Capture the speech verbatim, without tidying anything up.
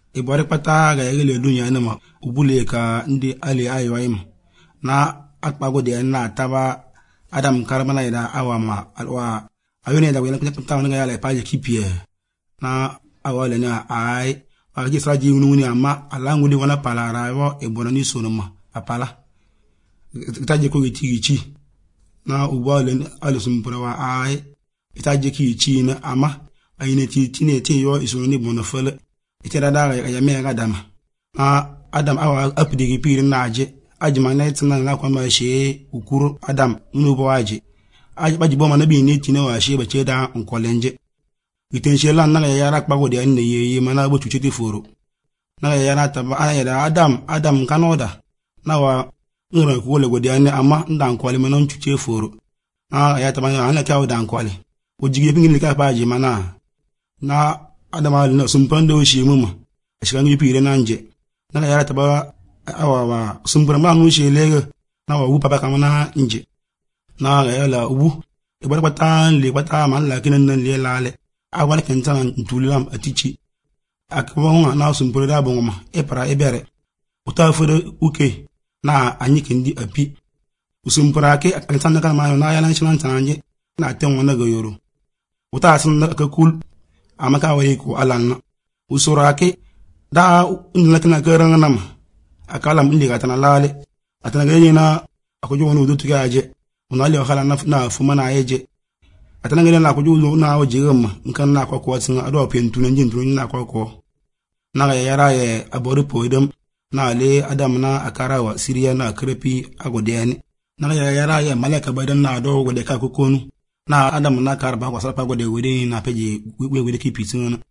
ibori pata ga yele dunya na ma ubule ka ndi ali ayo im na akpago de na taba adam karmana ida awama alwa ayone da wena pata nga yale paje kipie na awale na ai aji saji ununi ama alangu ni wana palara yo ebona ni sonoma apala itaje ko gitigichi na ubale alisumpura wa ai itaje ki chi na ama ayine ti tinete yo isoni bona fele itera da ya me ga dama a adam awa apdigi piri naje ajima na itina na kwa ma she ukuru adam unu bo aje aje baji bo mana bi ni tine wa she bache da nkolenje itenche la na ya yara kpago de an ye mana bo chuchiti foro na ya yara ta ba ya adam adam kanoda na wa ngura ko le godi an ama ndan kwale menon chuche foro na ya ta ba ya na ka dan kwale o jige bi ngi ka paje mana na adama na sumpanda o shi muma ashikan yi pire nanje na yara taba awa wa sumpura ma nu shi lega na wa upa baka mana nje na ga yala ubu e bar patan le pata man la kinan nan le lale awal kan tan ntulam atichi akwa na sumpura da bonma e para e bere uta fure uke na anyi kindi api usumpura ke kan tan kan ma na yala shi nan tanje na ten wona ga yoro uta sun ka kul amaka waye ko alanna usurake da unlatna garanga nam akala mindi gatana lale atana ganye na akojo wono do tugaje unali wakala na na fumana yeje atana ganye na akojo na waje gamma nkan na kwakwa tin ado pentu na njintu na kwakwa na ya yara ye aboru poidam na le adam na akarawa siriya na krepi agodeni na ya yara ye malaka badan na ado gode ka kokonu na adam na karba kwa sapa gode wede na peje wede kipi tin